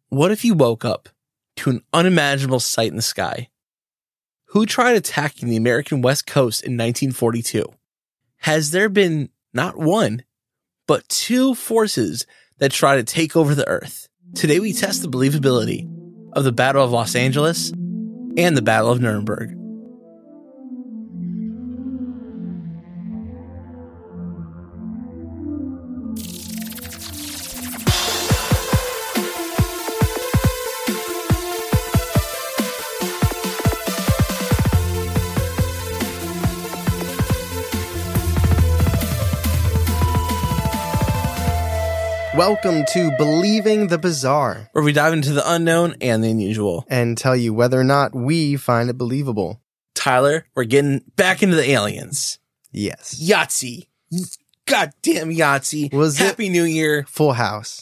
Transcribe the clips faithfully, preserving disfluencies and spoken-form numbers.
What if you woke up to an unimaginable sight in the sky? Who tried attacking the American West Coast in nineteen forty-two? Has there been not one, but two forces that try to take over the Earth? Today we test the believability of the Battle of Los Angeles and the Battle of Nuremberg. Welcome to Believing the Bizarre, where we dive into the unknown and the unusual and tell you whether or not we find it believable. Tyler, we're getting back into the aliens. Yes. Yahtzee. Goddamn Yahtzee. Was Happy it New Year. Full house.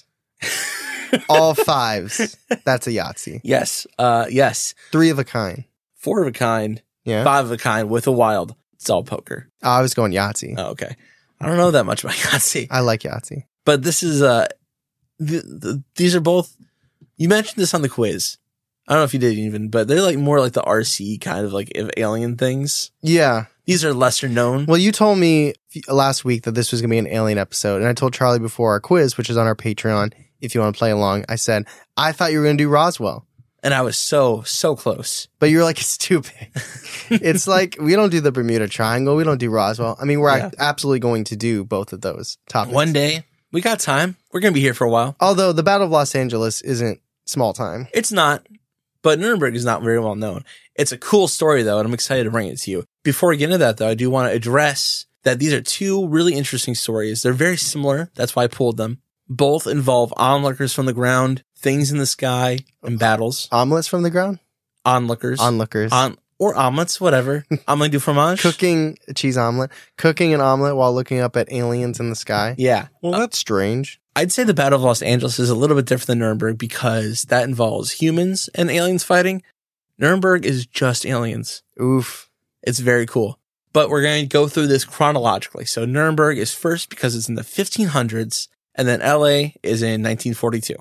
All fives. That's a Yahtzee. Yes. Uh, yes. Three of a kind. Four of a kind. Yeah. Five of a kind with a wild. It's all poker. Oh, I was going Yahtzee. Oh, okay. I don't know that much about Yahtzee. I like Yahtzee. But this is, uh, the, the, these are both, you mentioned this on the quiz. I don't know if you did even, but they're like more like the R C kind of like of alien things. Yeah. These are lesser known. Well, you told me last week that this was going to be an alien episode. And I told Charlie before our quiz, which is on our Patreon, if you want to play along, I said, I thought you were going to do Roswell. And I was so, so close. But you were like, it's too big. It's like, we don't do the Bermuda Triangle. We don't do Roswell. I mean, we're yeah. absolutely going to do both of those topics. One day. We got time. We're going to be here for a while. Although the Battle of Los Angeles isn't small time. It's not, but Nuremberg is not very well known. It's a cool story, though, and I'm excited to bring it to you. Before we get into that, though, I do want to address that these are two really interesting stories. They're very similar. That's why I pulled them. Both involve onlookers from the ground, things in the sky, and battles. Omelets from the ground? Onlookers. Onlookers. On Or omelets, whatever. Omelette du fromage. Cooking a cheese omelet. Cooking an omelet while looking up at aliens in the sky. Yeah. Well, that's strange. I'd say the Battle of Los Angeles is a little bit different than Nuremberg because that involves humans and aliens fighting. Nuremberg is just aliens. Oof. It's very cool. But we're going to go through this chronologically. So Nuremberg is first because it's in the fifteen hundreds, and then L A is in nineteen forty-two.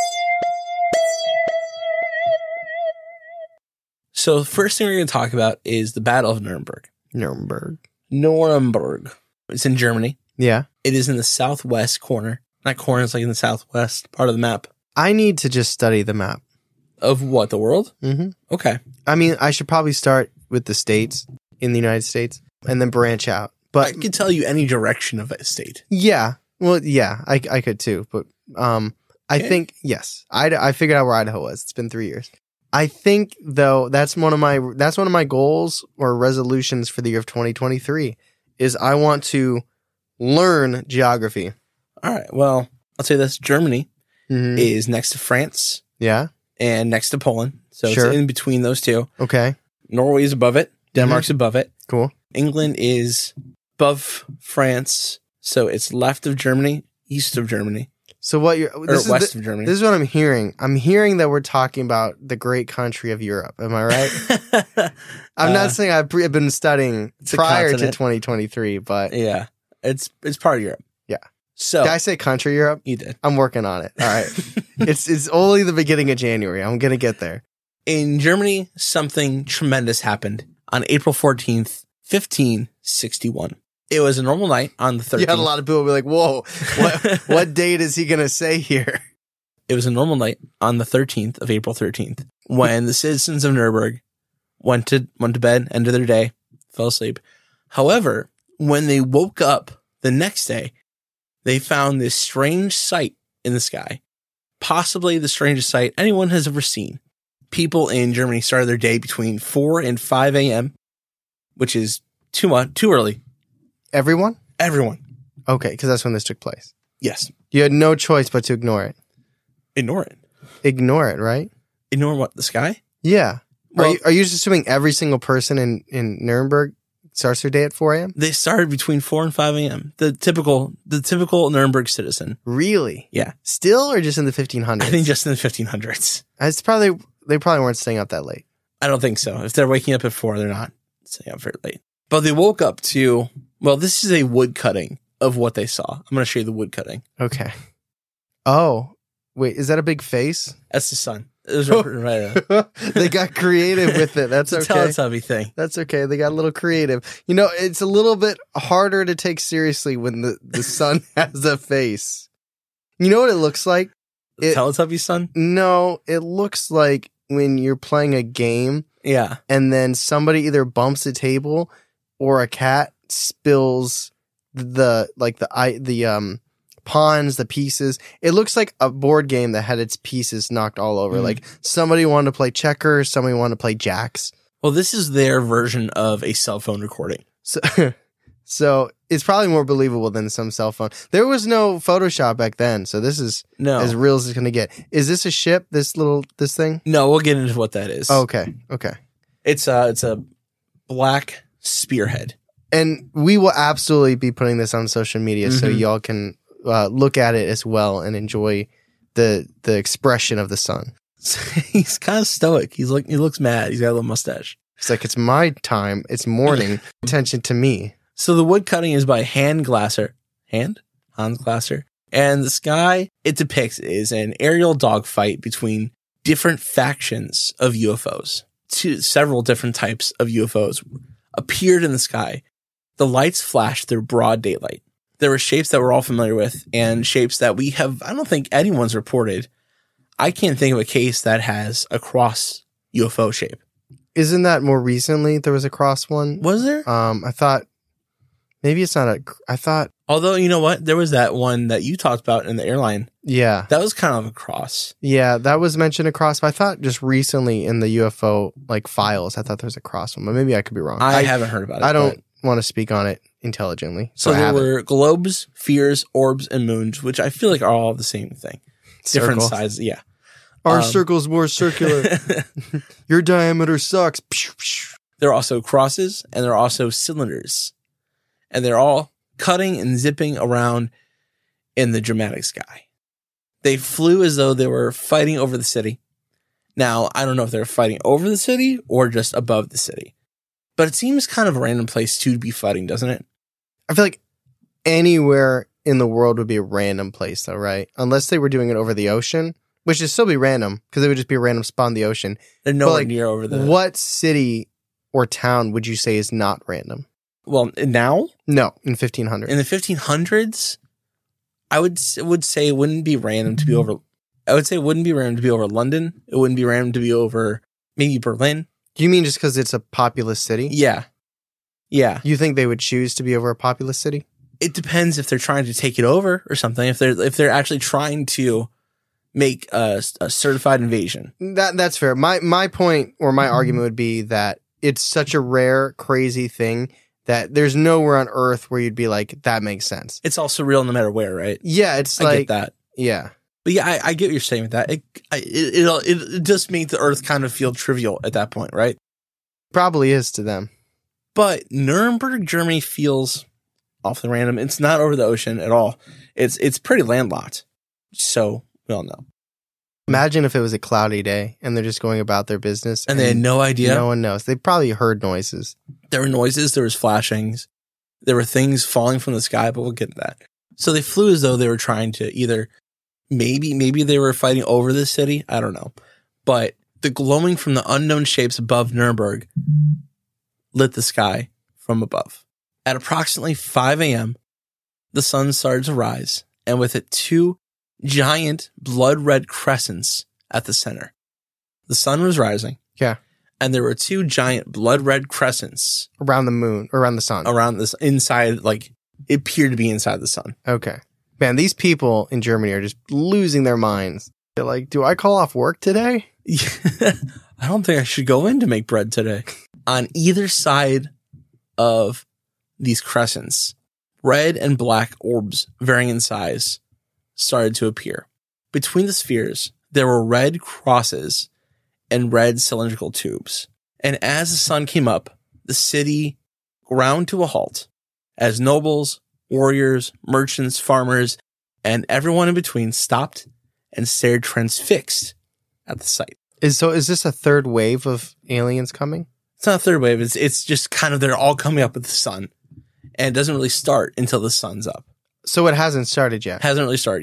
So the first thing we're going to talk about is the Battle of Nuremberg. Nuremberg. Nuremberg. It's in Germany. Yeah. It is in the southwest corner. Not corner, it's like in the southwest part of the map. I need to just study the map. Of what, the world? Mm-hmm. Okay. I mean, I should probably start with the states in the United States and then branch out. But I could tell you any direction of a state. Yeah. Well, yeah, I, I could too. But um, I okay. think, yes, I, I figured out where Idaho was. It's been three years. I think, though, that's one of my that's one of my goals or resolutions for the year of twenty twenty-three is I want to learn geography. All right. Well, I'll say this. Germany mm-hmm. is next to France. Yeah. And next to Poland. So sure. It's in between those two. Okay. Norway is above it. Denmark's mm-hmm. above it. Cool. England is above France. So it's left of Germany, east of Germany. So what you're this or west is the, of Germany. This is what I'm hearing. I'm hearing that we're talking about the great country of Europe. Am I right? I'm uh, not saying I've been studying prior to twenty twenty-three, but yeah, it's it's part of Europe. Yeah. So did I say country Europe? You did. I'm working on it. All right. it's it's only the beginning of January. I'm gonna get there. In Germany, something tremendous happened on April fourteenth, fifteen sixty-one. It was a normal night on the thirteenth. You had a lot of people be like, whoa, what, what date is he going to say here? It was a normal night on the thirteenth of April thirteenth when the citizens of Nuremberg went to went to bed, ended their day, fell asleep. However, when they woke up the next day, they found this strange sight in the sky, possibly the strangest sight anyone has ever seen. People in Germany started their day between four and five a.m., which is too much, too early. Everyone? Everyone. Okay, because that's when this took place. Yes. You had no choice but to ignore it. Ignore it? Ignore it, right? Ignore what? The sky? Yeah. Well, are, you, are you just assuming every single person in, in Nuremberg starts their day at four a.m.? They started between four and five a.m. The typical the typical Nuremberg citizen. Really? Yeah. Still or just in the fifteen hundreds? I think just in the fifteen hundreds. It's probably, they probably weren't staying up that late. I don't think so. If they're waking up at four, they're not staying up very late. But they woke up to, well, this is a wood cutting of what they saw. I'm going to show you the wood cutting. Okay. Oh, Wait, is that a big face? That's the sun. It was right, right uh, They got creative with it. That's it's a okay. Teletubby thing. That's okay. They got a little creative. You know, it's a little bit harder to take seriously when the, the sun has a face. You know what it looks like? The It- Teletubby sun? No, it looks like when you're playing a game Yeah. and then somebody either bumps a table or a cat spills the like the I the um pawns, the pieces. It looks like a board game that had its pieces knocked all over. Mm. Like somebody wanted to play checkers, somebody wanted to play jacks. Well, this is their version of a cell phone recording. So, so it's probably more believable than some cell phone. There was no Photoshop back then, so this is No. as real as it's going to get. Is this a ship? This little this thing? No, we'll get into what that is. Oh, okay, okay. It's a, it's a black spearhead. And we will absolutely be putting this on social media so Mhm. y'all can uh, look at it as well and enjoy the the expression of the sun. He's kind of stoic. He's like, he looks mad. He's got a little mustache. It's like, it's my time. It's morning. Attention to me. So the wood cutting is by Hand Glasser. Hand? Hans Glasser. And the sky it depicts is an aerial dogfight between different factions of U F Os. Two, several different types of U F Os appeared in the sky. The lights flashed through broad daylight. There were shapes that we're all familiar with and shapes that we have, I don't think anyone's reported. I can't think of a case that has a cross U F O shape. Isn't that more recently there was a cross one? Was there? Um, I thought maybe it's not a. I thought Although, you know what? There was that one that you talked about in the airline. yeah, That was kind of a cross. yeah, that was mentioned across. But I thought just recently in the U F O like files, I thought there was a cross one, but maybe I could be wrong. I, haven't heard about it. I don't but- want to speak on it intelligently. So, So, I there haven't. were globes, spheres, orbs, and moons, which I feel like are all the same thing. Different Circles. sizes, yeah. Our Um, circle's more circular. Your diameter sucks. There are also crosses, and there are also cylinders. And they're all cutting and zipping around in the dramatic sky. They flew as though they were fighting over the city. Now, I don't know if they're fighting over the city or just above the city. But it seems kind of a random place to be fighting, doesn't it? I feel like anywhere in the world would be a random place, though, right? Unless they were doing it over the ocean, which would still be random because it would just be a random spot in the ocean. They're nowhere like, near over the... What city or town would you say is not random? Well, now? No, in fifteen hundred. In the fifteen hundreds, I would s- would say it wouldn't be random to be over. I would say it wouldn't be random to be over London. It wouldn't be random to be over maybe Berlin. Do you mean just because it's a populous city? Yeah, yeah. You think they would choose to be over a populous city? It depends if they're trying to take it over or something. If they're if they're actually trying to make a, a certified invasion. That that's fair. My my point or my argument would be that it's such a rare, crazy thing that there's nowhere on Earth where you'd be like, that makes sense. It's also real no matter where, right? Yeah, it's I like get that. yeah. But yeah, I, I get what you're saying with that. It, I, it, it it it just makes the Earth kind of feel trivial at that point, right? Probably is to them. But Nuremberg, Germany feels awfully random. It's not over the ocean at all. It's it's pretty landlocked. So we all know. Imagine if it was a cloudy day and they're just going about their business And they had no idea. No one knows. They probably heard noises. There were noises, there was flashings, there were things falling from the sky, but we'll get to that. So they flew as though they were trying to either maybe maybe they were fighting over the city. I don't know. But the glowing from the unknown shapes above Nuremberg lit the sky from above. At approximately five a.m., the sun started to rise, and with it two giant blood red crescents at the center. The sun was rising. Yeah. And there were two giant blood red crescents Around the moon, or around the sun. around this inside, like it appeared to be inside the sun. Okay. Man, these people in Germany are just losing their minds. They're like, do I call off work today? I don't think I should go in to make bread today. On either side of these crescents, red and black orbs varying in size started to appear. Between the spheres, there were red crosses and red cylindrical tubes. And as the sun came up, the city ground to a halt as nobles, warriors, merchants, farmers, and everyone in between stopped and stared transfixed at the sight. Is so is this a third wave of aliens coming? It's not a third wave. It's it's just kind of they're all coming up with the sun. And it doesn't really start until the sun's up. So it hasn't started yet. Hasn't really started yet.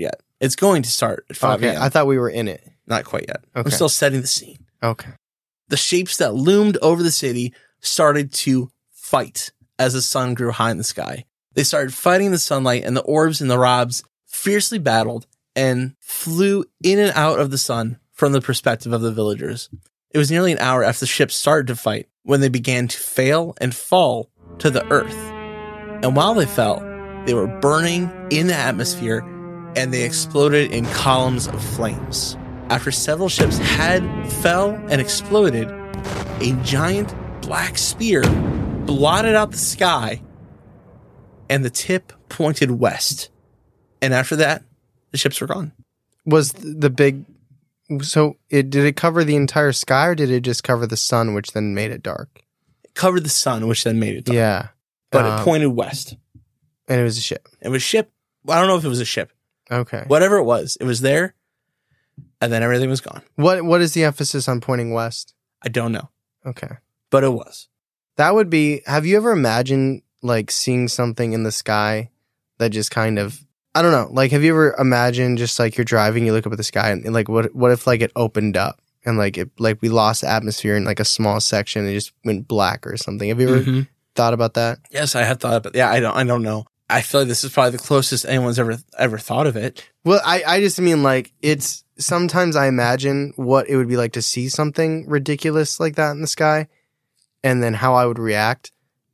It's going to start at five Okay, a.m. I thought we were in it. Not quite yet. Okay. I'm still setting the scene. Okay. The shapes that loomed over the city started to fight as the sun grew high in the sky. They started fighting the sunlight, and the orbs and the robs fiercely battled and flew in and out of the sun from the perspective of the villagers. It was nearly an hour after the ships started to fight when they began to fail and fall to the earth. And while they fell, they were burning in the atmosphere, and they exploded in columns of flames. After several ships had fell and exploded, a giant black spear blotted out the sky, and the tip pointed west. And after that, the ships were gone. Was the big... So it did it cover the entire sky, or did it just cover the sun, which then made it dark? It covered the sun, which then made it dark. Yeah. But Um, it pointed west. And it was a ship. It was a ship. I don't know if it was a ship. Okay. Whatever it was, it was there, and then everything was gone. What What is the emphasis on pointing west? I don't know, Okay. but it was. That would be... Have you ever imagined, like, seeing something in the sky that just kind of... I don't know. Like, have you ever imagined just, like, you're driving, you look up at the sky, and, and like, what what if, like, it opened up, and, like, it like we lost the atmosphere in, like, a small section, and it just went black or something? Have you ever Mhm. thought about that? Yes, I had thought about. Yeah, I don't. I don't know. I feel like this is probably the closest anyone's ever ever thought of it. Well, I, I just mean, like, it's... Sometimes I imagine what it would be like to see something ridiculous like that in the sky, and then how I would react.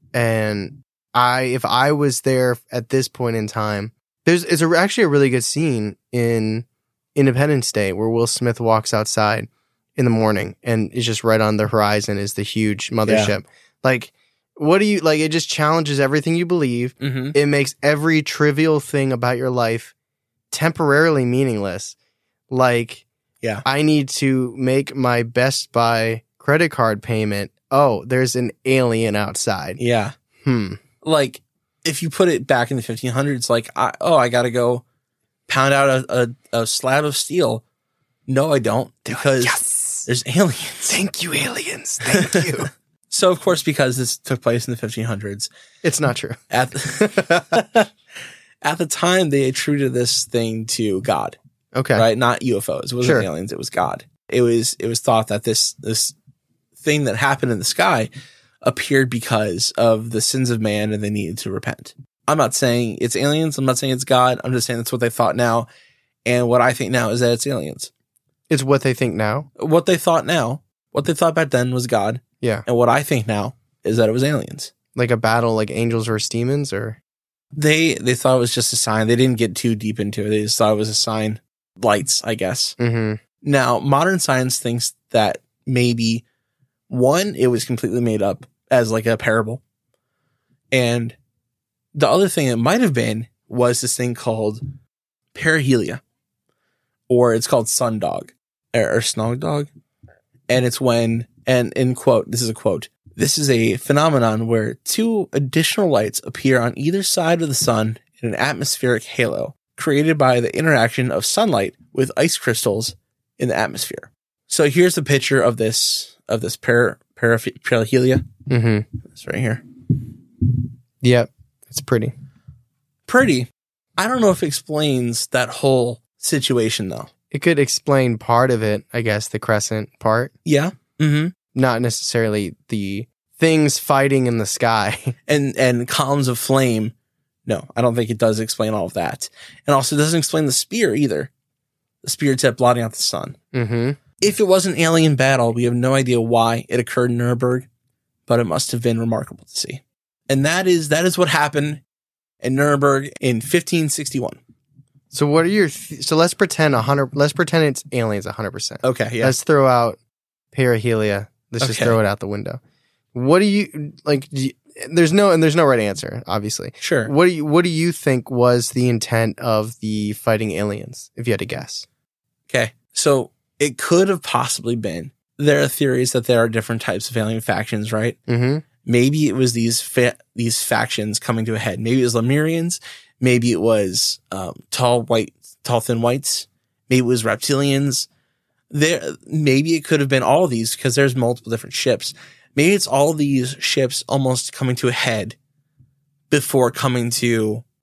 And I, if I was there at this point in time, there's it's a, actually a really good scene in Independence Day where Will Smith walks outside in the morning and is just right on the horizon is the huge mothership. Like, what do you like? It just challenges everything you believe. Mm-hmm. It makes every trivial thing about your life temporarily meaningless. Like, Yeah. I need to make my Best Buy credit card payment. Oh, there's an alien outside. Yeah. Hmm. Like, if you put it back in the fifteen hundreds, like, I, oh, I got to go pound out a, a, a slab of steel. No, I don't, because Yes. there's aliens. Thank you, aliens. Thank you. So, of course, because this took place in the fifteen hundreds, It's not true. at the, at the time, they attributed this thing to God, Okay. right? Not U F Os. It wasn't Sure. aliens. It was God. It was, it was thought that this, this thing that happened in the sky appeared because of the sins of man and they needed to repent. I'm not saying it's aliens. I'm not saying it's God. I'm just saying that's what they thought now. And what I think now is that it's aliens. It's what they think now. What they thought now, what they thought back then was God. Yeah. And what I think now is that it was aliens. Like a battle like angels versus demons, or They they thought it was just a sign. They didn't get too deep into it. They just thought it was a sign. Lights, I guess. mm-hmm. Now, modern science thinks that maybe, one, it was completely made up as like a parable. And the other thing it might have been was this thing called perihelia, or it's called sundog, or, or snog dog. And it's when, and in quote, this is a quote, this is a phenomenon where two additional lights appear on either side of the sun in an atmospheric halo created by the interaction of sunlight with ice crystals in the atmosphere. So here's the picture of this, of this per, per, perihelia. Mm-hmm. It's right here. Yep. It's pretty. Pretty. I don't know if it explains that whole situation though. It could explain part of it, I guess, the crescent part. Yeah. Mm-hmm. Not necessarily the things fighting in the sky. And, and columns of flame. No, I don't think it does explain all of that. And also it doesn't explain the spear either. The spear tip blotting out the sun. Mm-hmm. If it was an alien battle, we have no idea why it occurred in Nuremberg, but it must have been remarkable to see. And that is, that is what happened in Nuremberg in fifteen sixty-one. So what are your... Th- so let's pretend a hundred... Let's pretend it's aliens a hundred percent. Okay. Yeah. Let's throw out perihelia. Let's just Okay. throw it out the window. What do you... Like, do you, there's no... And there's no right answer, obviously. Sure. What do you What do you think was the intent of the fighting aliens, if you had to guess? Okay. So it could have possibly been, there are theories that there are different types of alien factions, right? Mm-hmm. Maybe it was these fa- these factions coming to a head. Maybe it was Lemurians. Maybe it was um, tall white, tall thin whites. Maybe it was reptilians. There, maybe it could have been all of these because there's multiple different ships. Maybe it's all these ships almost coming to a head before coming to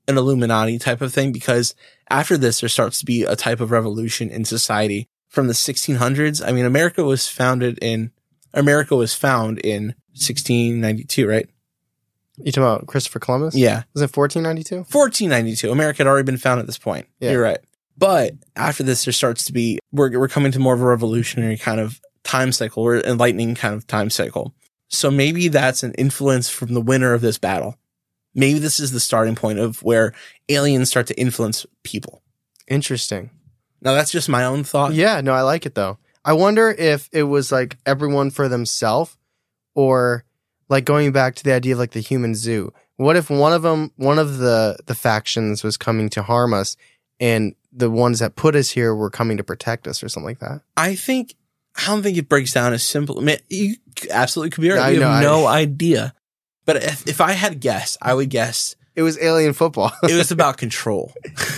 an Illuminati type of thing, because after this, there starts to be a type of revolution in society from the sixteen hundreds. I mean, America was founded in, America was found in sixteen ninety-two, right? You talking about Christopher Columbus? Yeah. Was it fourteen ninety-two? fourteen ninety-two. America had already been founded at this point. Yeah. You're right. But after this, there starts to be, we're, we're coming to more of a revolutionary kind of time cycle, or enlightening kind of time cycle. So maybe that's an influence from the winner of this battle. Maybe this is the starting point of where aliens start to influence people. Interesting. Now, that's just my own thought. Yeah, no, I like it though. I wonder if it was like everyone for themselves, or like going back to the idea of like the human zoo. What if one of them, one of the, the factions was coming to harm us, and the ones that put us here were coming to protect us, or something like that? I think, I don't think it breaks down as simple. I mean, you absolutely could be right. I You have know, no I- idea. But if, if I had to guess, I would guess It was alien football. it was about control.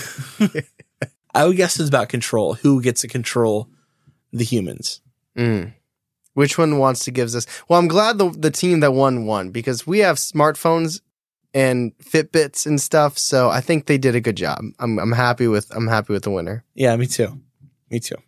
I would guess it's about control. Who gets to control the humans? Mm. Which one wants to give us? Well, I'm glad the the team that won won, because we have smartphones and Fitbits and stuff. So I think they did a good job. I'm I'm happy with I'm happy with the winner. Yeah, me too. Me too.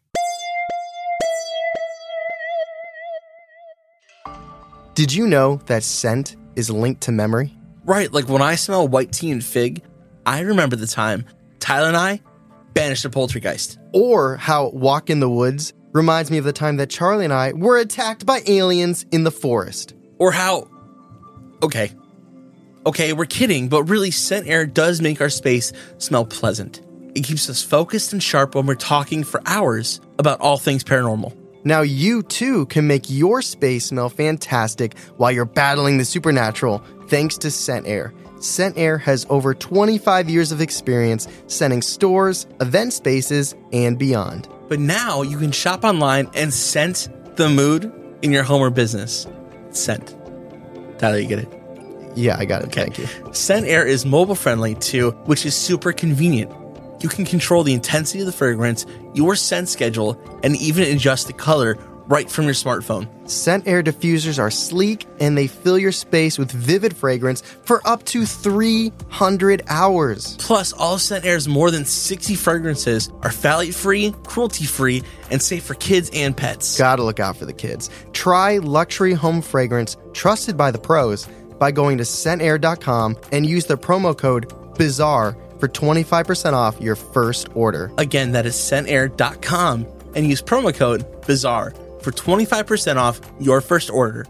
Did you know that scent is linked to memory? Right, like when I smell white tea and fig, I remember the time Tyler and I banished a poltergeist. Or how Walk in the Woods reminds me of the time that Charlie and I were attacked by aliens in the forest. Or how, okay, okay, we're kidding, but really scent air does make our space smell pleasant. It keeps us focused and sharp when we're talking for hours about all things paranormal. Now you too can make your space smell fantastic while you're battling the supernatural, thanks to Scent Air. Scent Air has over twenty-five years of experience scenting stores, event spaces, and beyond. But now you can shop online and scent the mood in your home or business. Scent. Tyler, you get it? Yeah, I got it. Okay. Thank you. Scent Air is mobile friendly too, which is super convenient. You can control the intensity of the fragrance, your scent schedule, and even adjust the color right from your smartphone. Scent Air diffusers are sleek, and they fill your space with vivid fragrance for up to three hundred hours. Plus, all of Scent Air's more than sixty fragrances are phthalate-free, cruelty-free, and safe for kids and pets. Gotta look out for the kids. Try luxury home fragrance trusted by the pros by going to scent air dot com and use the promo code BIZARRE for twenty-five percent off your first order. Again, that is scent air dot com and use promo code BIZARRE for twenty-five percent off your first order.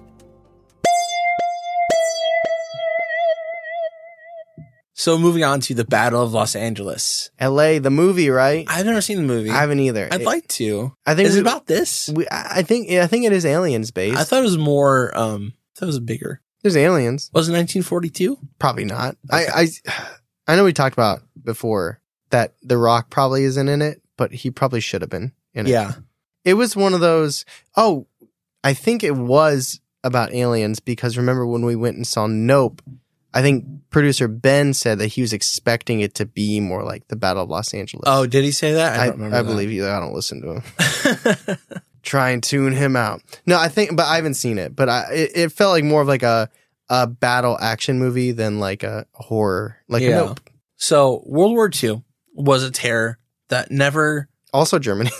So moving on to the Battle of Los Angeles. L A, the movie, right? I've never seen the movie. I haven't either. I'd It- like to. I think Is we- it about this? We, I I think I think it is aliens based. I thought it was more, um, I thought it was bigger. There's aliens. Was it nineteen forty-two? Probably not. Okay. I, I I know we talked about before that The Rock probably isn't in it, but he probably should have been in it. Yeah. It was one of those, oh, I think it was about aliens, because remember when we went and saw Nope, I think producer Ben said that he was expecting it to be more like the Battle of Los Angeles. Oh, did he say that? I I, don't remember I that. believe you. I don't listen to him. Try and tune him out. No, I think, but I haven't seen it. But I, it, it felt like more of like a a battle action movie than like a horror, like a Yeah. Nope. So World War Two was a terror that never, Also Germany.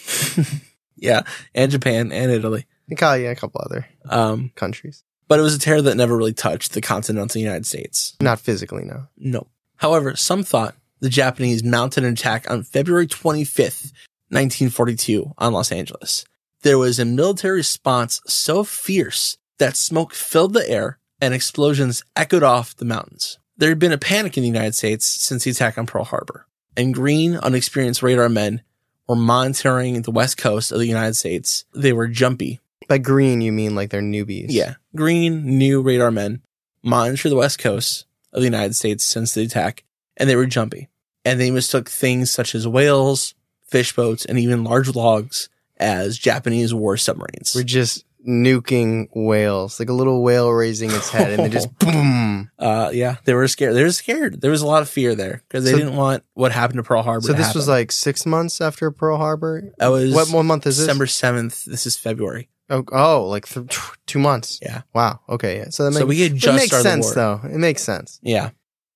yeah, and Japan and Italy. And probably a couple other Um, countries. but it was a terror that never really touched the continental United States. Not physically, no. No. However, some thought the Japanese mounted an attack on February twenty-fifth, nineteen forty-two on Los Angeles. There was a military response so fierce that smoke filled the air and explosions echoed off the mountains. There had been a panic in the United States since the attack on Pearl Harbor, and green, unexperienced radar men were monitoring the west coast of the United States. They were jumpy. By green, you mean like they're newbies. Yeah. Green, new radar men monitor the west coast of the United States since the attack, and they were jumpy. And they mistook things such as whales, fish boats, and even large logs as Japanese war submarines. We're just nuking whales, like a little whale raising its head, and then just boom. Uh, yeah, they were scared. They were scared. There was a lot of fear there because they So- didn't want what happened to Pearl Harbor So to this happen. was like six months after Pearl Harbor. That was What what month is this? December seventh. This is February. Oh, oh like th- two months. Yeah. Wow. Okay. Yeah. So that makes, So we had it just makes started the sense, war. though. It makes sense. Yeah.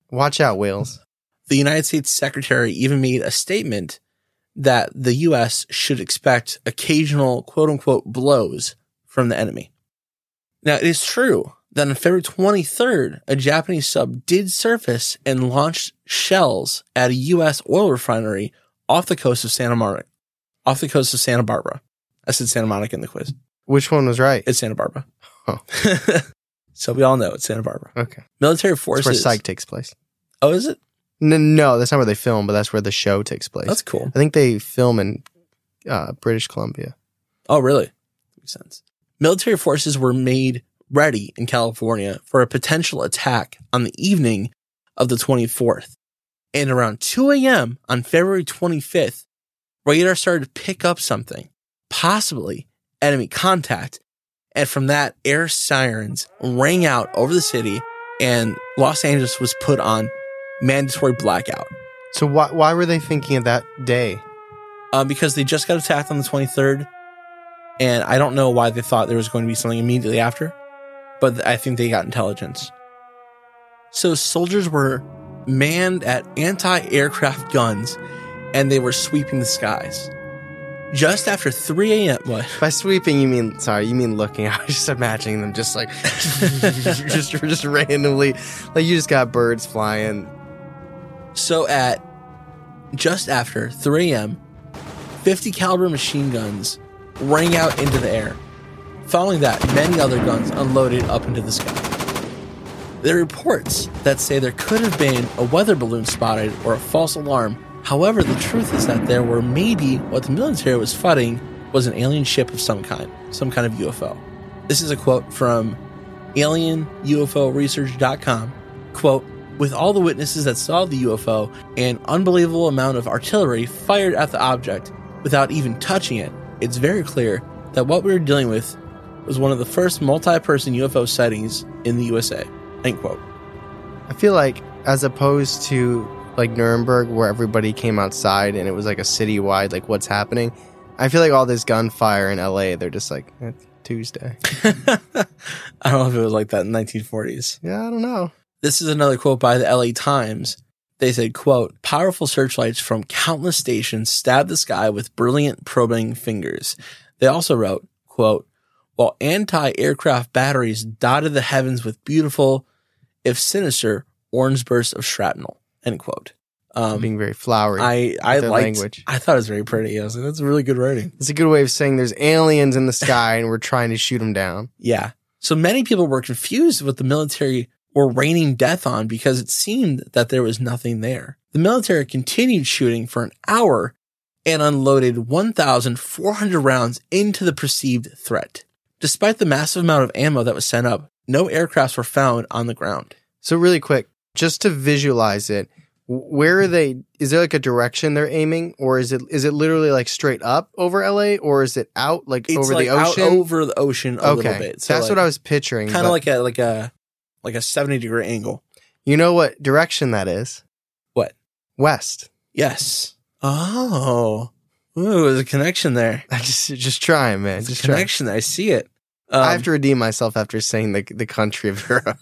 Watch out, whales. The United States Secretary even made a statement that the U S should expect occasional quote-unquote blows from the enemy. Now, it is true that on February twenty-third, a Japanese sub did surface and launched shells at a U S oil refinery off the coast of Santa Monica. Off the coast of Santa Barbara. I said Santa Monica in the quiz. Which one was right? It's Santa Barbara. Oh. So we all know it's Santa Barbara. Okay. Military forces. That's where Psych takes place. Oh, is it? No, no, that's not where they film, but that's where the show takes place. That's cool. I think they film in uh, British Columbia. Oh, really? Makes sense. Military forces were made ready in California for a potential attack on the evening of the twenty-fourth. And around two a.m. on February twenty-fifth, radar started to pick up something, possibly enemy contact. And from that, air sirens rang out over the city, and Los Angeles was put on mandatory blackout. So why why were they thinking of that day? Um, because they just got attacked on the twenty-third, and I don't know why they thought there was going to be something immediately after, but I think they got intelligence. So soldiers were manned at anti-aircraft guns, and they were sweeping the skies. Just after three a.m. What? By sweeping, you mean, sorry, you mean looking. I was just imagining them just like, just, just randomly, like you just got birds flying. So at just after three a.m., fifty caliber machine guns rang out into the air. Following that, many other guns unloaded up into the sky. There are reports that say there could have been a weather balloon spotted or a false alarm. However, the truth is that there were maybe what the military was fighting was an alien ship of some kind, some kind of U F O. This is a quote from alien U F O research dot com. Quote, with all the witnesses that saw the U F O and unbelievable amount of artillery fired at the object without even touching it, it's very clear that what we were dealing with was one of the first multi-person U F O sightings in the U S A. End quote. I feel like as opposed to like Nuremberg, where everybody came outside and it was like a citywide, like what's happening. I feel like all this gunfire in L A, they're just like, it's Tuesday. I don't know if it was like that in the nineteen forties. Yeah, I don't know. This is another quote by the L A Times. They said, quote, powerful searchlights from countless stations stabbed the sky with brilliant probing fingers. They also wrote, quote, while anti-aircraft batteries dotted the heavens with beautiful, if sinister, orange bursts of shrapnel. End quote. Um, Being very flowery. I I their liked. language. I thought it was very pretty. I was like, that's really good writing. It's a good way of saying there's aliens in the sky and we're trying to shoot them down. Yeah. So many people were confused with the military were raining death on because it seemed that there was nothing there. The military continued shooting for an hour and unloaded one thousand four hundred rounds into the perceived threat. Despite the massive amount of ammo that was sent up, no aircrafts were found on the ground. So really quick, just to visualize it, where are they? Is there like a direction they're aiming, or is it is it literally like straight up over L A, or is it out like It's over like the ocean? out over the ocean a okay, little bit. So that's like, what I was picturing. kind but of like a like a like a seventy degree angle. You know what direction that is? What? West. Yes. Oh, ooh, there's a connection there. I just just trying, man. There's Just a trying. connection. I see it. Um, I have to redeem myself after saying the the country of Europe.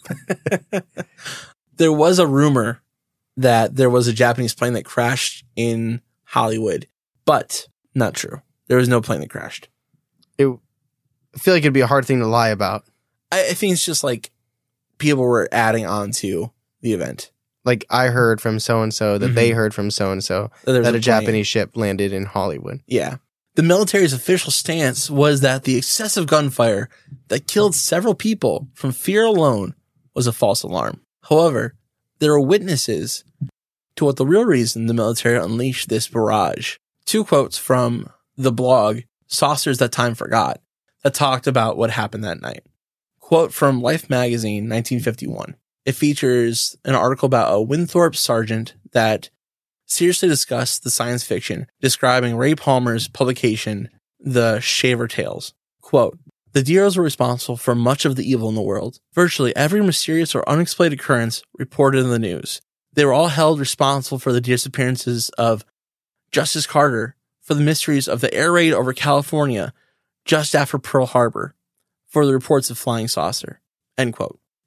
There was a rumor that there was a Japanese plane that crashed in Hollywood, but not true. There was no plane that crashed. It, I feel like it'd be a hard thing to lie about. I, I think it's just like people were adding on to the event. Like I heard from so and so that Mhm. they heard from so and so That, there was that a, a plane. Japanese ship landed in Hollywood. Yeah. The military's official stance was that the excessive gunfire that killed several people from fear alone was a false alarm. However, there are witnesses to what the real reason the military unleashed this barrage. Two quotes from the blog Saucers That Time Forgot that talked about what happened that night. Quote from Life magazine, nineteen fifty-one. It features an article about a Winthrop sergeant that seriously discussed the science fiction describing Ray Palmer's publication, The Shaver Tales. Quote, the Deers were responsible for much of the evil in the world. Virtually every mysterious or unexplained occurrence reported in the news. They were all held responsible for the disappearances of Justice Carter, for the mysteries of the air raid over California just after Pearl Harbor, for the reports of flying saucer. End quote.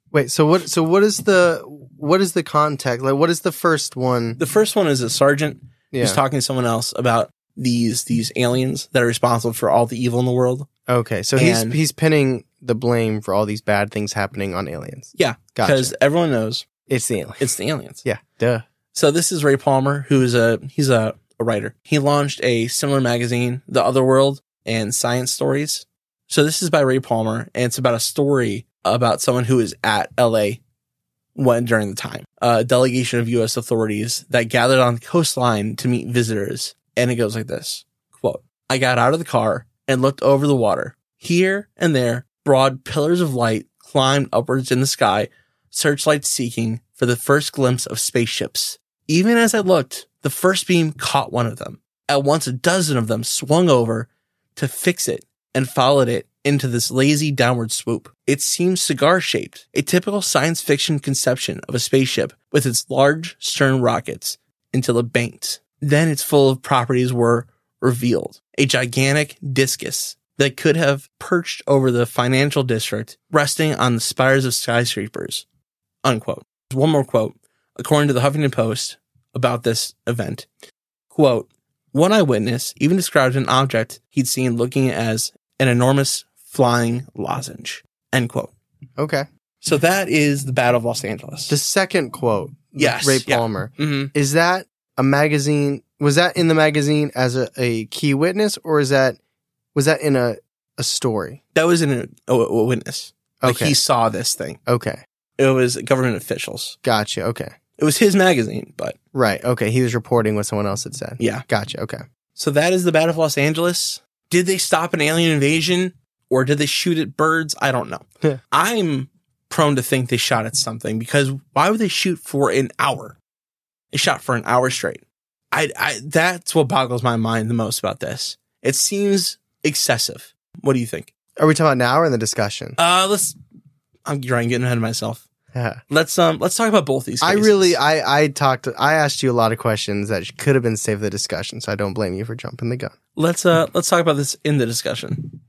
Wait, so what? So what is the what is the context? Like, what is the first one? The first one is a sergeant Yeah. who's talking to someone else about these these aliens that are responsible for all the evil in the world. Okay, so he's And- he's pinning the blame for all these bad things happening on aliens. Yeah, Gotcha. because everyone knows It's the aliens. it's the aliens. Yeah, duh. So this is Ray Palmer, who is a he's a, a writer. He launched a similar magazine, The Other World and Science Stories. So this is by Ray Palmer, and it's about a story about someone who is at L A when during the time. A delegation of U S authorities that gathered on the coastline to meet visitors. And it goes like this, quote, I got out of the car and looked over the water. Here and there, broad pillars of light climbed upwards in the sky, searchlights seeking for the first glimpse of spaceships. Even as I looked, the first beam caught one of them. At once a dozen of them swung over to fix it and followed it into this lazy downward swoop. It seemed cigar-shaped, a typical science fiction conception of a spaceship with its large stern rockets until it banked. Then its full of properties were revealed. A gigantic discus that could have perched over the financial district, resting on the spires of skyscrapers. Unquote. One more quote. According to the Huffington Post about this event, quote, one eyewitness even described an object he'd seen looking as an enormous flying lozenge. End quote. Okay. So that is the Battle of Los Angeles. The second quote, Yes, Ray yeah. Palmer, hmm is that a magazine? Was that in the magazine as a, a key witness, or is that was that in a, a story? That was in a, a, a witness. Like Okay. he saw this thing. Okay. It was government officials. Gotcha. Okay. It was his magazine, but Right. Okay. He was reporting what someone else had said. yeah. Gotcha. Okay. So that is the Battle of Los Angeles. Did they stop an alien invasion or did they shoot at birds? I don't know. Yeah. I'm prone to think they shot at something because why would they shoot for an hour? They shot for an hour straight. I, I, that's what boggles my mind the most about this. It seems excessive. What do you think? Are we talking about now or in the discussion? Uh, let's, I'm trying getting ahead of myself. Yeah. Let's, um, let's talk about both these I cases. really, I, I talked, I asked you a lot of questions that could have been saved for the discussion, so I don't blame you for jumping the gun. Let's, uh, let's talk about this in the discussion.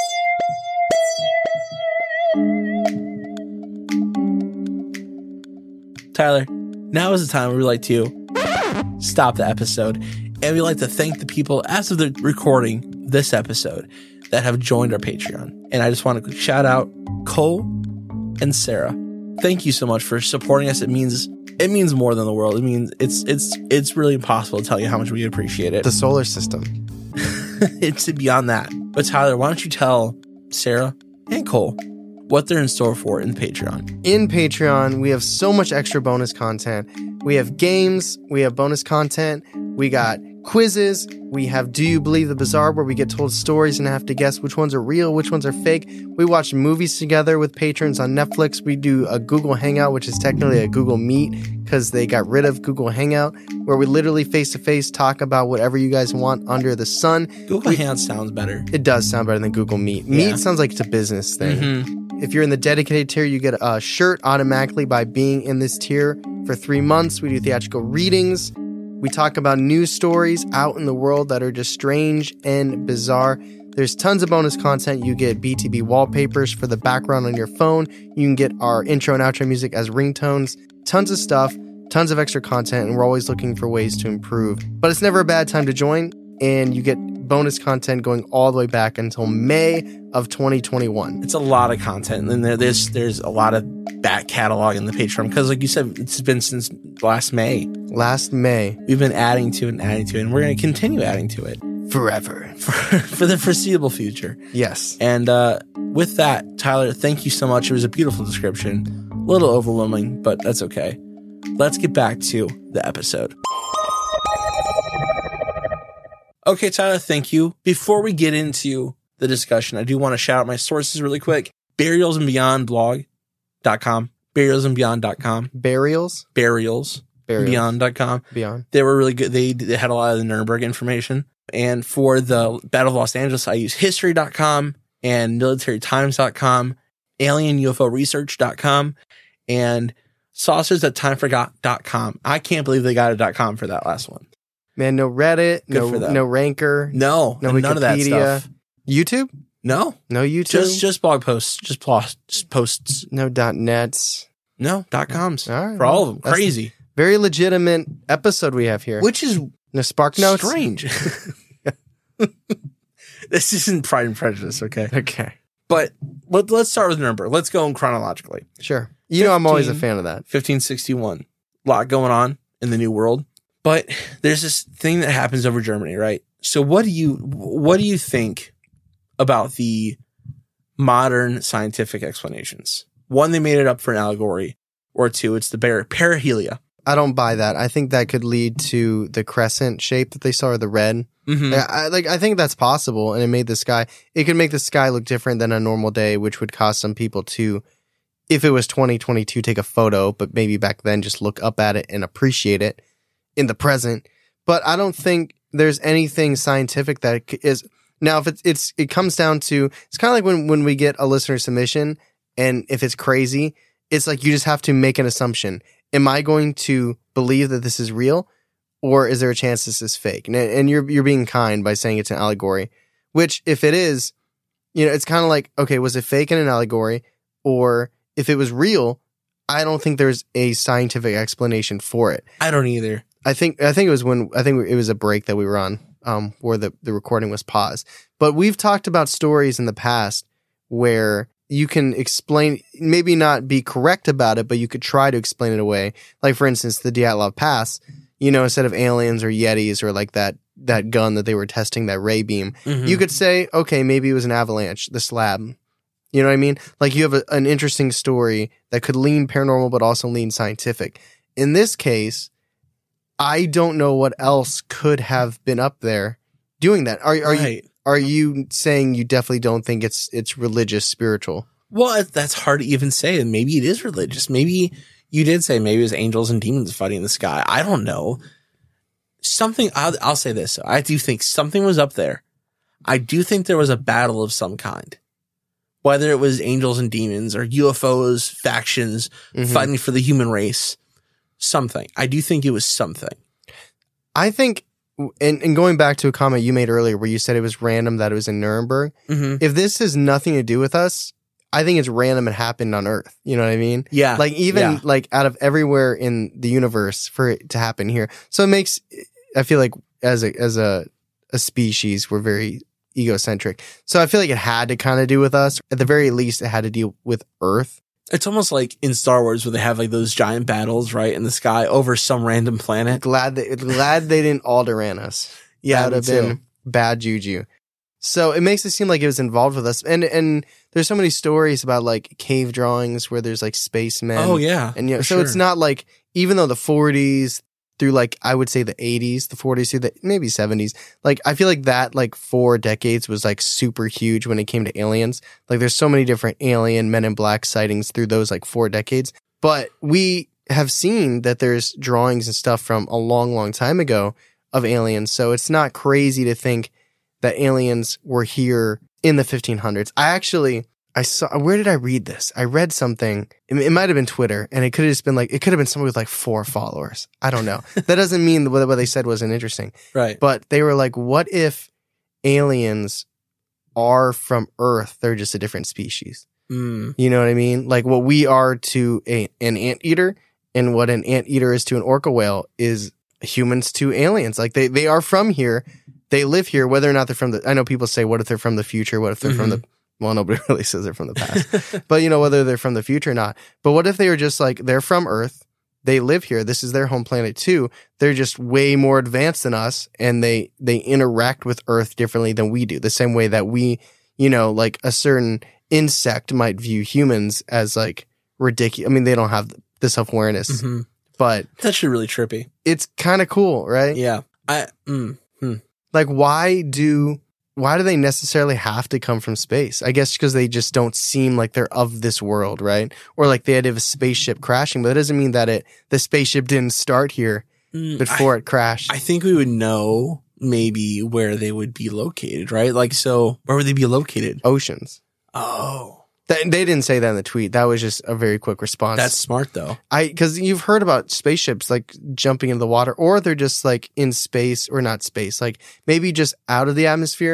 Tyler, now is the time where we like to stop the episode and we like to thank the people as of the recording this episode that have joined our Patreon. And I just want to shout out Cole and Sarah. Thank you so much for supporting us. It means it means more than the world. It means it's it's it's really impossible to tell you how much we appreciate it. The solar system. It's beyond that. But Tyler, why don't you tell Sarah and Cole what they're in store for in Patreon? In Patreon, we have so much extra bonus content. We have games, we have bonus content, we got quizzes, we have Do You Believe the Bizarre, where we get told stories and have to guess which ones are real, which ones are fake. We watch movies together with patrons on Netflix. We do a Google Hangout, which is technically a Google Meet because they got rid of Google Hangout, where we literally face-to-face talk about whatever you guys want under the sun. Google Hangout sounds better. It does sound better than Google Meet. Yeah. Meet sounds like it's a business thing. Mhm. If you're in the dedicated tier, you get a shirt automatically by being in this tier for three months. We do theatrical readings. We talk about news stories out in the world that are just strange and bizarre. There's tons of bonus content. You get B T B wallpapers for the background on your phone. You can get our intro and outro music as ringtones. Tons of stuff, tons of extra content, and we're always looking for ways to improve. But it's never a bad time to join, and you get bonus content going all the way back until May of twenty twenty-one. It's a lot of content, and there, there's there's a lot of back catalog in the Patreon because, like you said, it's been since last May. Last May. We've been adding to it and adding to it, and we're going to continue adding to it Forever. for, for the foreseeable future. Yes. And uh, with that, Tyler, thank you so much. It was a beautiful description, a little overwhelming, but that's okay. Let's get back to the episode. Okay, Tyler, thank you. Before we get into the discussion, I do want to shout out my sources really quick. burials and beyond blog dot com, burials and beyond dot com, Burials? burials and beyond dot com. Beyond. They were really good. They, they had a lot of the Nuremberg information. And for the Battle of Los Angeles, I use history dot com and military times dot com, alien U F O research dot com, and saucers at time forgot dot com. I can't believe they got a .com for that last one. Man, no Reddit, Good for no them. no Ranker, No, no none of that Wikipedia. stuff. YouTube? No, No YouTube. just just blog posts, just, pos- just posts. no dot nets. No, dot coms All right, for all well, of them. that's Crazy, Very legitimate episode we have here. which is No Spark Notes. strange. This isn't Pride and Prejudice, okay? Okay. But let, let's start with Nuremberg. Let's go in chronologically. Sure. You know I'm always a fifteen fan of that. fifteen sixty-one. A lot going on in the New World. But there's this thing that happens over Germany, right? So what do you what do you think about the modern scientific explanations? One, they made it up for an allegory, or two, it's the bar- perihelia. I don't buy that. I think that could lead to the crescent shape that they saw, or the red. Mm-hmm. I, I- like I think that's possible, and it made the sky. It could make the sky look different than a normal day, which would cause some people to, if it was twenty twenty-two, take a photo, but maybe back then just look up at it and appreciate it in the present. But I don't think there's anything scientific that c- is now. If it's it's it comes down to, it's kind of like when when we get a listener submission, and if it's crazy, it's like you just have to make an assumption. Am I going to believe that this is real, or is there a chance this is fake? And, and you're you're being kind by saying it's an allegory, which if it is, you know, it's kind of like, okay, was it fake in an allegory? Or if it was real, I don't think there's a scientific explanation for it. I don't either. I think I think it was when I think it was a break that we were on, um, where the, the recording was paused. But we've talked about stories in the past where you can explain, maybe not be correct about it, but you could try to explain it away. Like, for instance, the Dyatlov Pass, you know, instead of aliens or Yetis or like that, that gun that they were testing, that ray beam, Mhm. you could say, okay, maybe it was an avalanche, the slab. You know what I mean? Like, you have a, an interesting story that could lean paranormal, but also lean scientific. In this case, I don't know what else could have been up there doing that. Are, are you, Right. are you saying you definitely don't think it's it's religious, spiritual? Well, it- that's hard to even say. Maybe it is religious. Maybe you did say maybe it was angels and demons fighting in the sky. I don't know. Something, I'll, I'll say this. I do think something was up there. I do think there was a battle of some kind. Whether it was angels and demons or U F Os, factions Mhm. fighting for the human race. Something. I do think it was something. I think, and, and going back to a comment you made earlier where you said it was random that it was in Nuremberg, Mm-hmm. if this has nothing to do with us, I think it's random it happened on Earth. You know what I mean? Yeah. Like, even yeah. like out of everywhere in the universe for it to happen here. So it makes, I feel like as a, as a, a species, we're very egocentric. So I feel like it had to kind of do with us. At the very least, it had to deal with Earth. It's almost like in Star Wars where they have like those giant battles, right, in the sky over some random planet. Glad that, glad they didn't Alderaan us. Yeah, That would me have too. been bad juju. So it makes it seem like it was involved with us. And, and there's so many stories about like cave drawings where there's like spacemen. Oh yeah. And you know, for so it's sure. not like, even though the forties through like, I would say the eighties, the forties through the maybe seventies, like I feel like that like four decades was like super huge when it came to aliens. Like there's so many different alien Men in Black sightings through those like four decades. But we have seen that there's drawings and stuff from a long, long time ago of aliens. So it's not crazy to think that aliens were here in the fifteen hundreds. I actually, I saw, where did I read this? I read something. It, it might have been Twitter, and it could have just been like, it could have been somebody with like four followers. I don't know. That doesn't mean what, what they said wasn't interesting. Right. But they were like, what if aliens are from Earth? They're just a different species. Mm. You know what I mean? Like what we are to a, an anteater and what an anteater is to an orca whale is humans to aliens. Like they, they are from here. They live here, whether or not they're from the, I know people say, what if they're from the future? What if they're from the, well, nobody really says they're from the past, but you know, whether they're from the future or not. But what if they were just like, they're from Earth. They live here. This is their home planet too. They're just way more advanced than us, and they, they interact with Earth differently than we do. The same way that we, you know, like a certain insect might view humans as like ridiculous. I mean, they don't have the self-awareness, Mhm. but That's actually really trippy. it's kind of cool, right? Yeah. I. Mm. Like, why do why do they necessarily have to come from space? I guess because they just don't seem like they're of this world, right? Or like they had a spaceship crashing, but that doesn't mean that it the spaceship didn't start here Mm, before it crashed. I, I think we would know maybe where they would be located, right? Like, so where would they be located? Oceans. Oh, That, they didn't say that in the tweet. That was just a very quick response. that's smart though. I because you've heard about spaceships like jumping into the water, or they're just like in space, or not space, like maybe just out of the atmosphere,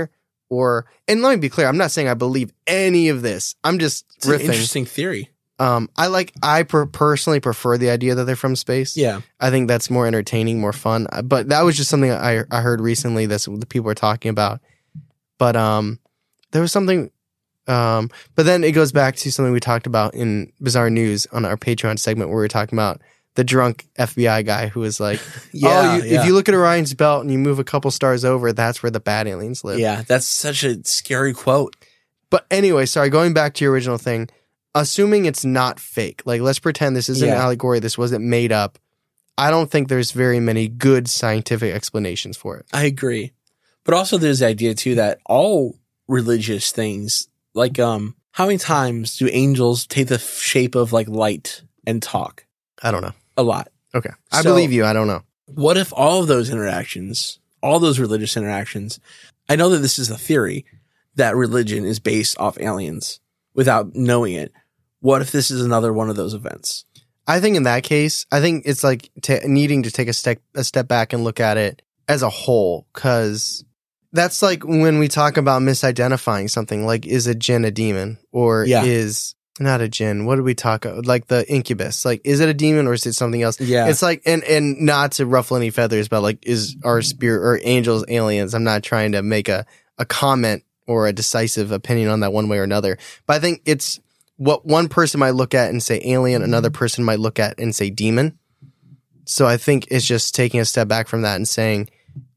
or, and let me be clear, I'm not saying I believe any of this. I'm just It's an riffing. interesting theory. Um, I like, I per- personally prefer the idea that they're from space. Yeah. I think that's more entertaining, more fun. But that was just something I I heard recently that's what the people were talking about. But um, there was something, um, but then it goes back to something we talked about in Bizarre News on our Patreon segment where we were talking about the drunk F B I guy who was like, Yeah, oh, you, yeah. if you look at Orion's belt and you move a couple stars over, that's where the bad aliens live. Yeah, that's such a scary quote. But anyway, sorry, going back to your original thing, assuming it's not fake, like let's pretend this isn't Yeah. an allegory, this wasn't made up. I don't think there's very many good scientific explanations for it. I agree. But also there's the idea too that all religious things, like um, how many times do angels take the shape of like light and talk? I don't know. A lot. Okay. I So- believe you. I don't know. What if all of those interactions, all those religious interactions, I know that this is a theory that religion is based off aliens without knowing it. What if this is another one of those events? I think in that case, I think it's like t- needing to take a step a step back and look at it as a whole, because that's like when we talk about misidentifying something. Like, is a jinn a demon, or Yeah. is not a jinn? What did we talk about? Like the incubus. Like, is it a demon or is it something else? Yeah. It's like, and and not to ruffle any feathers, but like, is our spirit or angels aliens? I'm not trying to make a a comment or a decisive opinion on that one way or another, but I think it's what one person might look at and say alien, another person might look at and say demon. So I think it's just taking a step back from that and saying,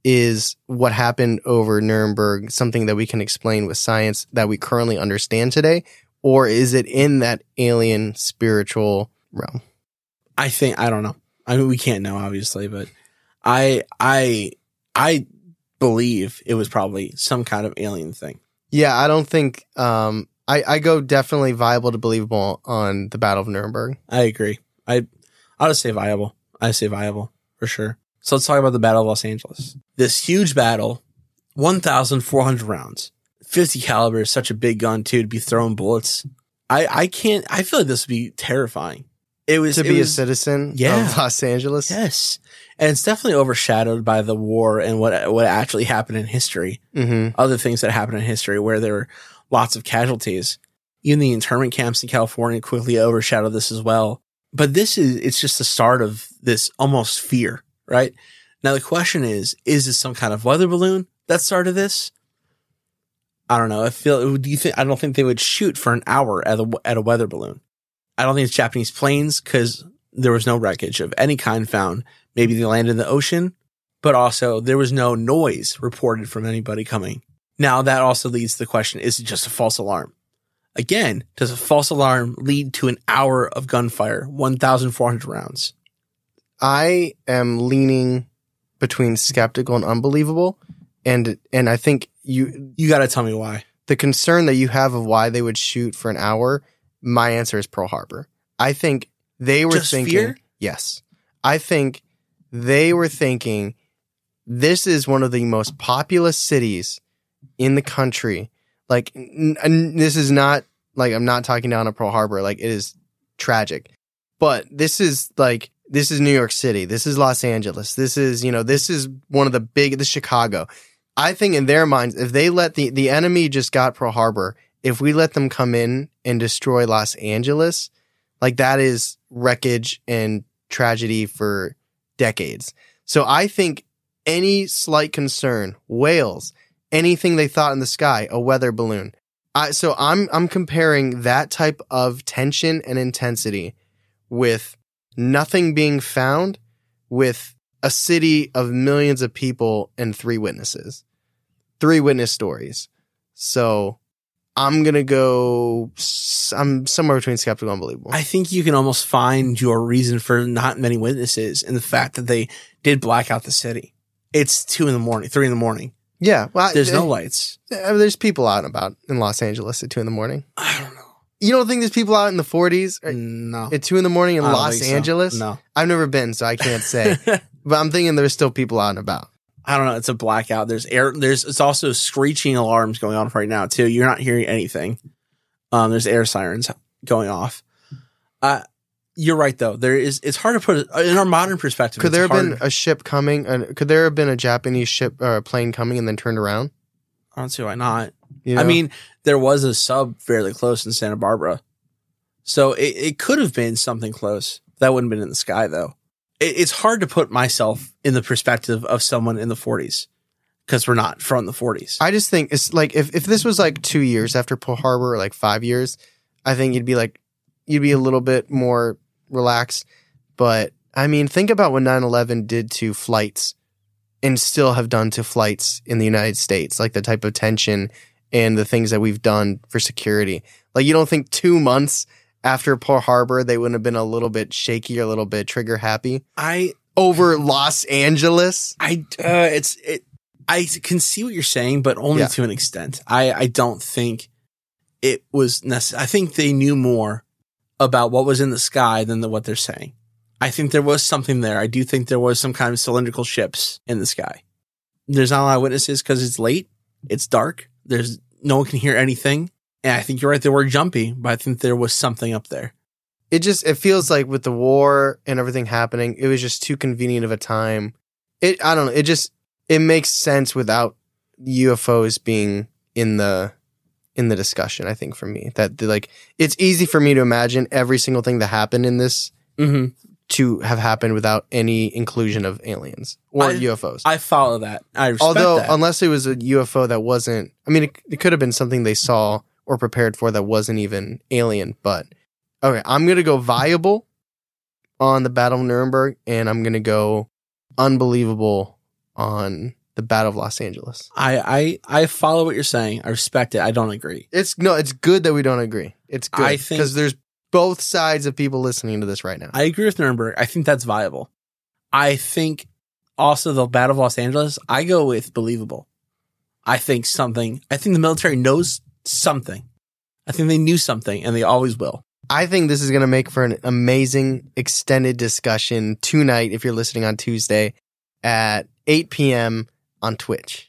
is what happened over Nuremberg something that we can explain with science that we currently understand today? Or is it in that alien spiritual realm? I think, I don't know. I mean, we can't know obviously, but I, I, I believe it was probably some kind of alien thing. Yeah, I don't think, um, I, I go definitely viable to believable on the Battle of Nuremberg. I agree. I, I'll just say viable. I say viable for sure. So let's talk about the Battle of Los Angeles. This huge battle, one thousand four hundred rounds, fifty caliber is such a big gun too to be throwing bullets. I, I can't, I feel like this would be terrifying. It was To it be was, a citizen yeah. of Los Angeles? Yes. And it's definitely overshadowed by the war and what, what actually happened in history. Mm-hmm. Other things that happened in history where there were lots of casualties. Even the internment camps in California quickly overshadowed this as well. But this is, it's just the start of this almost fear, right? Now the question is, is this some kind of weather balloon that started this? I don't know. I feel, do you think, I don't think they would shoot for an hour at a, at a weather balloon. I don't think it's Japanese planes because there was no wreckage of any kind found. Maybe they landed in the ocean, but also there was no noise reported from anybody coming. Now that also leads to the question, is it just a false alarm? Again, does a false alarm lead to an hour of gunfire, one thousand four hundred rounds? I am leaning between skeptical and unbelievable. And and I think you You got to tell me why. the concern that you have of why they would shoot for an hour, my answer is Pearl Harbor. I think they were Just thinking, fear? yes, I think they were thinking this is one of the most populous cities in the country. Like, n- n- this is not like, I'm not talking down to Pearl Harbor. Like, it is tragic, but this is like, this is New York City. This is Los Angeles. This is, you know, this is one of the big, this is Chicago. I think in their minds, if they let the, the enemy just got Pearl Harbor, if we let them come in and destroy Los Angeles, like that is wreckage and tragedy for decades. So I think any slight concern, whales, anything they thought in the sky, a weather balloon. I, so I'm, I'm comparing that type of tension and intensity with nothing being found with a city of millions of people and three witnesses, three witness stories. So I'm going to go, I'm somewhere between skeptical and unbelievable. I think you can almost find your reason for not many witnesses in the fact that they did black out the city. It's two in the morning, three in the morning. yeah. Well, There's I, no lights. I- there's people out and about in Los Angeles at two in the morning. I don't know. You don't think there's people out in the forties or No. at two in the morning in I don't Los think so. Angeles? No. I've never been, so I can't say. But I'm thinking there's still people out and about. I don't know. It's a blackout. There's air. There's, it's also screeching alarms going on right now too. You're not hearing anything. Um, there's air sirens going off. Uh, you're right though. There is, it's hard to put it in our modern perspective. Could it's there have hard- been a ship coming? Uh, could there have been a Japanese ship or a plane coming and then turned around? I don't see why not. You know? I mean, there was a sub fairly close in Santa Barbara. So it, it could have been something close. That wouldn't have been in the sky, though. It, it's hard to put myself in the perspective of someone in the forties because we're not from the forties. I just think it's like if, if this was like two years after Pearl Harbor or like five years, I think you'd be like, you'd be a little bit more relaxed. But I mean, think about what nine eleven did to flights and still have done to flights in the United States, like the type of tension and the things that we've done for security. Like, you don't think two months after Pearl Harbor, they wouldn't have been a little bit shaky or a little bit trigger happy I over Los Angeles? I uh, it's it. I can see what you're saying, but only Yeah. to an extent. I I don't think it was necessary. I think they knew more about what was in the sky than the, what they're saying. I think there was something there. I do think there was some kind of cylindrical ships in the sky. There's not a lot of witnesses because it's late. It's dark. There's no one can hear anything. And I think you're right. They were jumpy, but I think there was something up there. It just, it feels like with the war and everything happening, it was just too convenient of a time. It, I don't know. It just, it makes sense without U F Os being in the, in the discussion, I think, for me. That, like, it's easy for me to imagine every single thing that happened in this Mm-hmm. to have happened without any inclusion of aliens or I- U F Os. I follow that. I respect Although, that. unless it was a U F O that wasn't, I mean, it, it could have been something they saw or prepared for that wasn't even alien. But okay, I'm gonna go viable on the Battle of Nuremberg, and I'm gonna go unbelievable on the Battle of Los Angeles. I, I I follow what you're saying. I respect it. I don't agree. It's no, it's good that we don't agree. It's good I think- because there's both sides of people listening to this right now. I agree with Nuremberg. I think that's viable. I think also the Battle of Los Angeles, I go with believable. I think something, I think the military knows something. I think they knew something and they always will. I think this is going to make for an amazing extended discussion tonight if you're listening on Tuesday at eight p.m. on Twitch.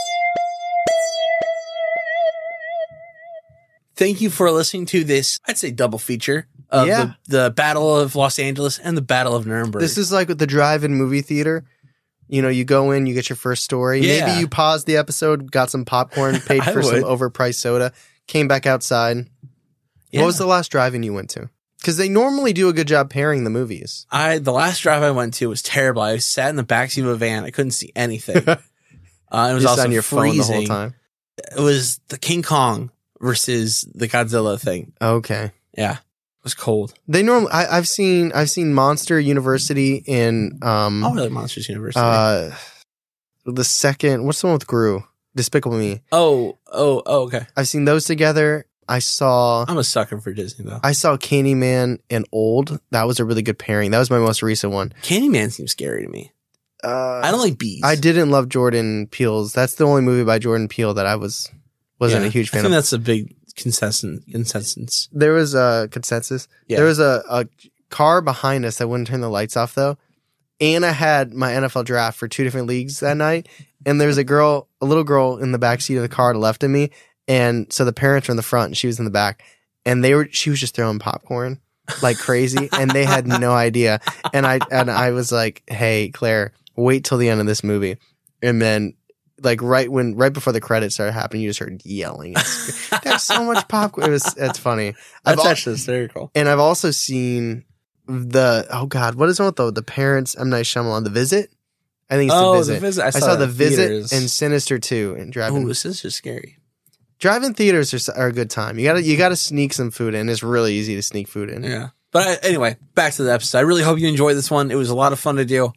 Thank you for listening to this, I'd say double feature of Yeah. the, the Battle of Los Angeles and the Battle of Nuremberg. This is like with the drive-in movie theater. You know, you go in, you get your first story. Yeah. Maybe you paused the episode, got some popcorn, paid I for some would. overpriced soda, came back outside. Yeah. What was the last drive-in you went to? Because they normally do a good job pairing the movies. I the last drive I went to was terrible. I sat in the backseat of a van. I couldn't see anything. Uh, it was Just also on your freezing. phone the whole time. It was the King Kong versus the Godzilla thing. Okay. Yeah, it was cold. They normally I, I've seen I've seen Monster University in um Oh, really? Monsters University. uh the second what's the one with Gru? Despicable Me. oh, oh, oh, okay. I've seen those together. I saw I'm a sucker for Disney though. I saw Candyman and Old. That was a really good pairing. That was my most recent one. Candyman seems scary to me. Uh, I don't like bees. I didn't love Jordan Peele's. That's the only movie by Jordan Peele that I was wasn't Yeah, a huge I fan think of. that's a big consensus. Consensus. There was a consensus. Yeah. There was a, a car behind us that wouldn't turn the lights off though. And I had my N F L draft for two different leagues that night. And there was a girl, a little girl in the back seat of the car to the left of me. And so the parents were in the front and she was in the back. And they were she was just throwing popcorn like crazy. And they had no idea. And I and I was like, hey, Claire, wait till the end of this movie. And then like right when right before the credits started happening, you just heard yelling. There's so much popcorn. It was it's funny. I've That's al- actually hysterical. and I've also seen the oh god, what is it with the the parents? M. Night Shyamalan, The Visit. I think it's Oh, the visit. the visit. I I saw, saw that the in visit theaters. and Sinister two and drive-in. Oh, this is just scary. Drive-in theaters are, s- are a good time. You gotta you gotta sneak some food in. It's really easy to sneak food in. Yeah. But I, anyway, back to the episode. I really hope you enjoyed this one. It was a lot of fun to do.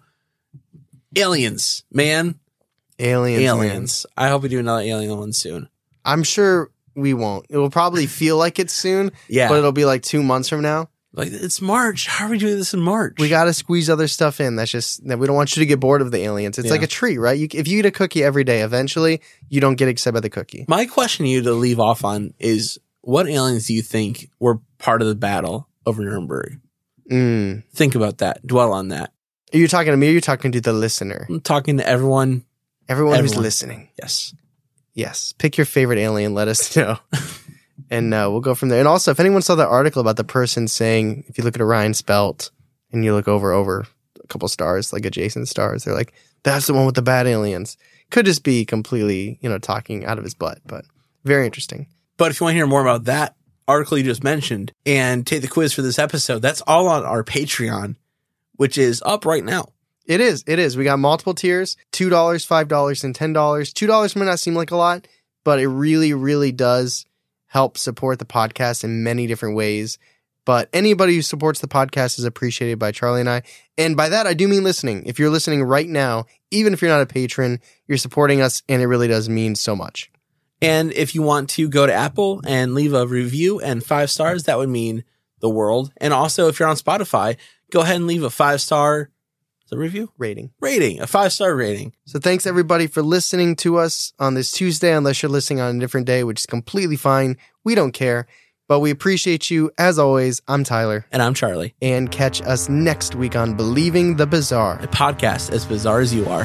Aliens, man. Aliens, Aliens. I hope we do another alien one soon. man. I'm sure we won't. It will probably feel like it soon, Yeah. but it'll be like two months from now. Like, it's March. How are we doing this in March? We got to squeeze other stuff in. That's just that we don't want you to get bored of the aliens. It's Yeah. like a tree, right? You, if you eat a cookie every day, eventually you don't get excited by the cookie. My question to you to leave off on is, what aliens do you think were part of the battle over Nuremberg? Mm. Think about that. Dwell on that. Are you talking to me or are you talking to the listener? I'm talking to everyone. Everyone, who's Everyone. listening. Yes. Yes. Pick your favorite alien. Let us know. and uh, we'll go from there. And also, if anyone saw that article about the person saying, if you look at Orion's belt and you look over, over a couple stars, like adjacent stars, they're like, that's the one with the bad aliens. Could just be completely, you know, talking out of his butt, but very interesting. But if you want to hear more about that article you just mentioned and take the quiz for this episode, that's all on our Patreon, which is up right now. It is. It is. We got multiple tiers, two dollars, five dollars, and ten dollars. two dollars might not seem like a lot, but it really, really does help support the podcast in many different ways. But anybody who supports the podcast is appreciated by Charlie and I. And by that, I do mean listening. If you're listening right now, even if you're not a patron, you're supporting us, and it really does mean so much. And if you want to go to Apple and leave a review and five stars, that would mean the world. And also, if you're on Spotify, go ahead and leave a five-star the review? Rating. Rating. A five-star rating. So thanks, everybody, for listening to us on this Tuesday, unless you're listening on a different day, which is completely fine. We don't care. But we appreciate you. As always, I'm Tyler. And I'm Charlie. And catch us next week on Believing the Bizarre, a podcast as bizarre as you are.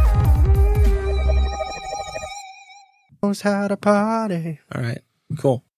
Knows how to party. All right. Cool.